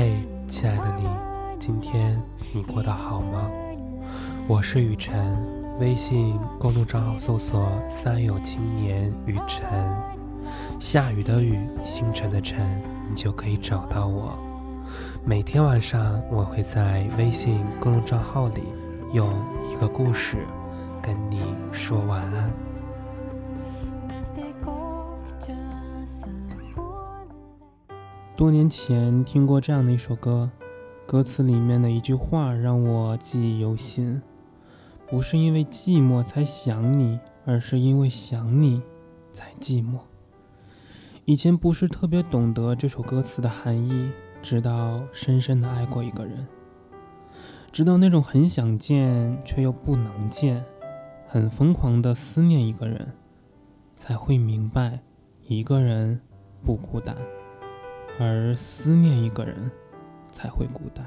嘿，亲爱的你，今天你过得好吗？我是雨晨，微信公众账号搜索“三友青年雨晨”，下雨的雨，星辰的辰，你就可以找到我。每天晚上，我会在微信公众账号里用一个故事跟你说晚安。多年前听过这样的一首歌，歌词里面的一句话让我记忆犹新：不是因为寂寞才想你，而是因为想你才寂寞。以前不是特别懂得这首歌词的含义，直到深深的爱过一个人，直到那种很想见却又不能见，很疯狂的思念一个人，才会明白一个人不孤单，而思念一个人才会孤单。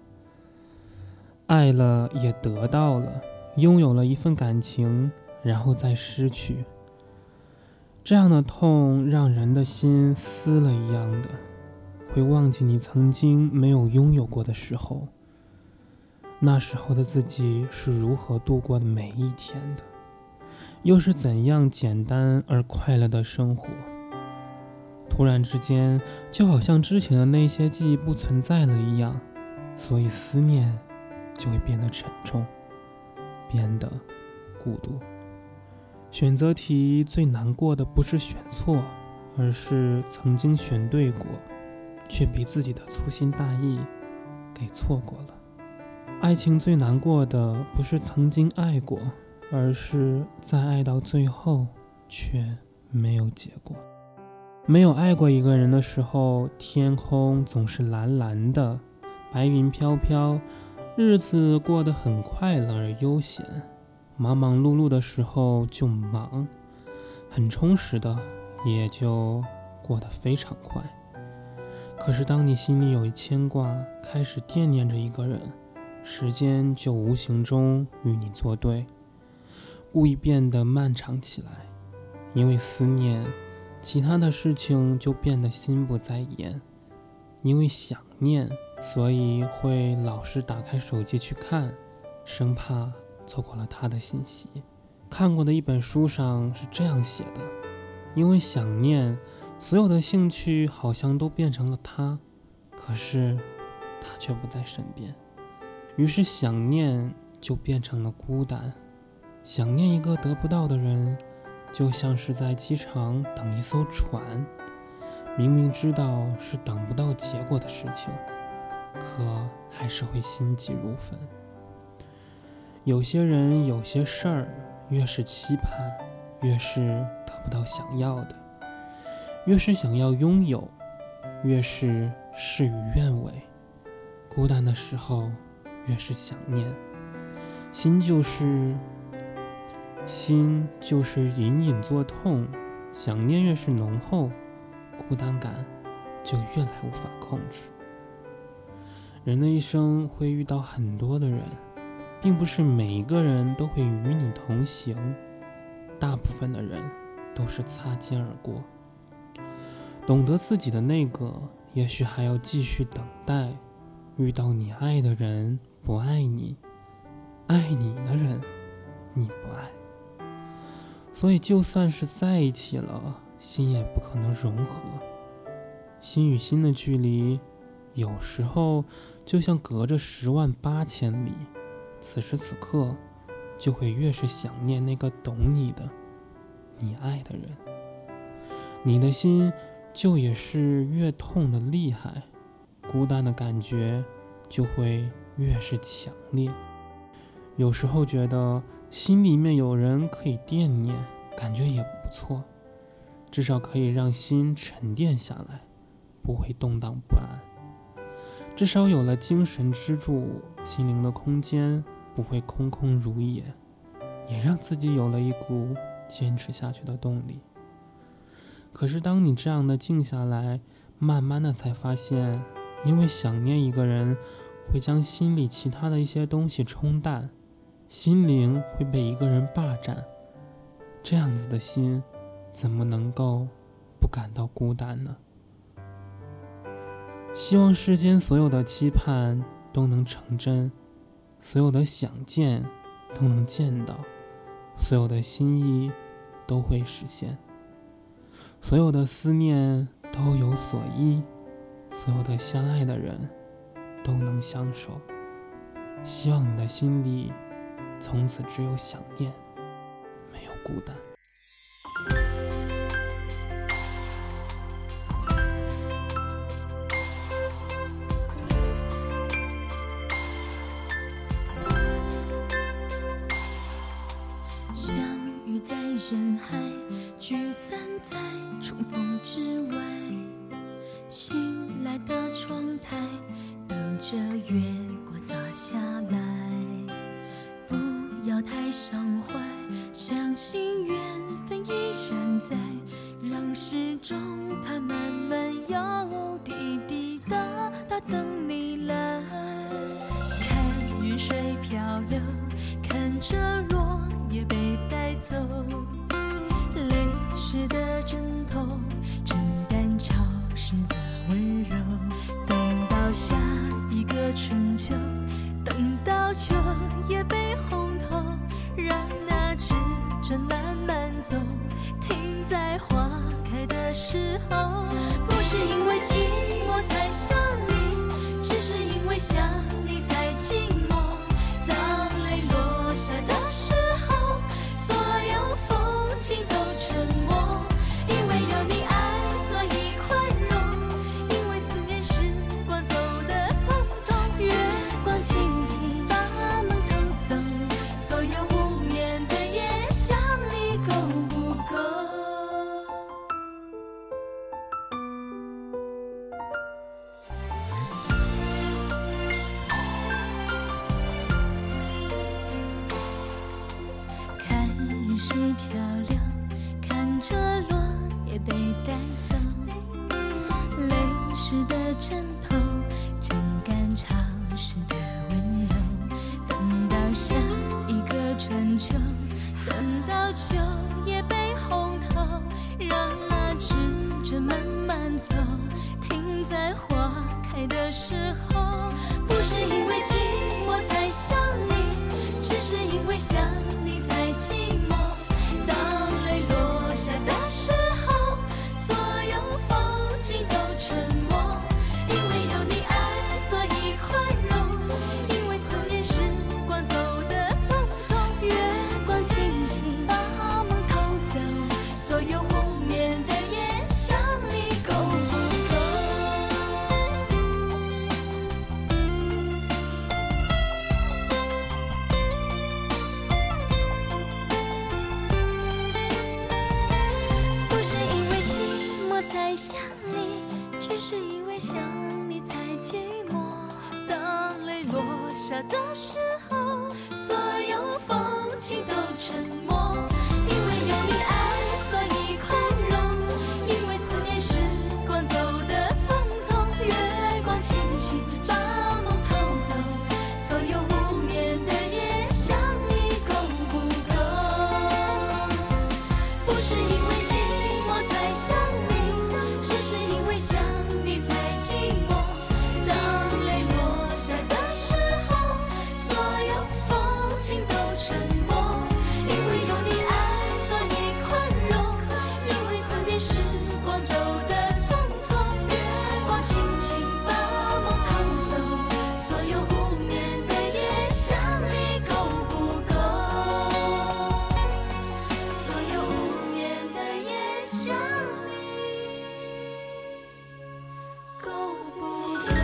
爱了也得到了，拥有了一份感情，然后再失去，这样的痛让人的心撕了一样的，会忘记你曾经没有拥有过的时候，那时候的自己是如何度过的每一天的，又是怎样简单而快乐的生活。突然之间，就好像之前的那些记忆不存在了一样，所以思念就会变得沉重，变得孤独。选择题最难过的不是选错，而是曾经选对过，却被自己的粗心大意给错过了。爱情最难过的不是曾经爱过，而是在爱到最后却没有结果。没有爱过一个人的时候，天空总是蓝蓝的，白云飘飘，日子过得很快乐而悠闲。忙忙碌碌的时候就忙，很充实的也就过得非常快。可是当你心里有牵挂，开始惦念着一个人，时间就无形中与你作对，故意变得漫长起来。因为思念，其他的事情就变得心不在焉。因为想念，所以会老是打开手机去看，生怕错过了他的信息。看过的一本书上是这样写的：因为想念，所有的兴趣好像都变成了他，可是他却不在身边。于是想念就变成了孤单。想念一个得不到的人，就像是在机场等一艘船，明明知道是等不到结果的事情，可还是会心急如焚。有些人有些事儿，越是期盼，越是得不到想要的，越是想要拥有，越是事与愿违。孤单的时候越是想念，心就是隐隐作痛，想念越是浓厚，孤单感就越来无法控制。人的一生会遇到很多的人，并不是每一个人都会与你同行，大部分的人都是擦肩而过。懂得自己的那个，也许还要继续等待，遇到你爱的人不爱你，爱你的人你不爱。所以就算是在一起了，心也不可能融合。心与心的距离，有时候就像隔着108000里，此时此刻就会越是想念那个懂你的，你爱的人。你的心就也是越痛的厉害，孤单的感觉就会越是强烈。有时候觉得心里面有人可以惦念，感觉也不错，至少可以让心沉淀下来，不会动荡不安。至少有了精神支柱，心灵的空间不会空空如也，也让自己有了一股坚持下去的动力。可是当你这样的静下来，慢慢的才发现，因为想念一个人会将心里其他的一些东西冲淡，心灵会被一个人霸占，这样子的心怎么能够不感到孤单呢？ 希望世间所有的期盼都能成真，所有的想见都能见到，所有的心意都会实现，所有的思念都有所依，所有的相爱的人都能相守。希望你的心里从此只有想念，没有孤单。 相遇在人海，聚散在重逢之外。醒来的窗台，等着月光洒下来。不要太伤怀，相信缘分依然在，让时钟它慢慢摇，滴滴答答等你来。看云水漂流，看着落也被带走，泪湿的枕头，承担潮湿的温柔。等到下一个春秋，等到秋也被红透，让那指针慢慢走，停在花开的时候。不是因为寂寞才想你，只是因为想你才寂寞。当泪落下的时候，所有风景都沉默。因为有你爱，所以宽容，因为思念时光走得匆匆。月光轻轻把梦偷走，所有无眠的夜想你够不够？看云水漂流，看着落也被带走，泪湿的枕头，浸干潮湿的温柔。等到下一个春秋，等到秋也被红透，让那指针慢慢走，停在花开的时候。不是因为寂寞才想你，只是因为想你才寂寞。当泪落下的时候，所有风景都沉默。因为有你爱，所以宽容，因为思念时光走得匆匆。月光轻轻把梦偷走，所有无眠的夜想你够不够？不是因为寂寞才想你，只是因为想你才寂寞。当泪落下的时候，所有风景都沉默。因为有你爱，所以宽容，因为思念时光走得匆匆。月光轻轻把梦偷走，所有无眠的夜想你够不够？不是因为寂寞才想你，只是因为想你才寂寞。当泪落下的时候，所有风景都沉默。因为有你爱，所以宽容，因为思念时光走得匆匆。月光轻轻把梦偷走，所有无眠的夜想你够不够？所有无眠的夜想你够不够？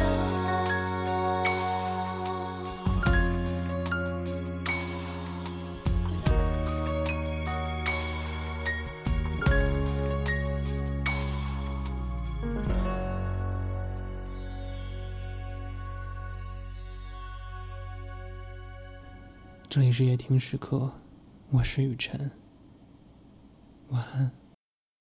这里是夜听时刻，我是雨晨，晚安。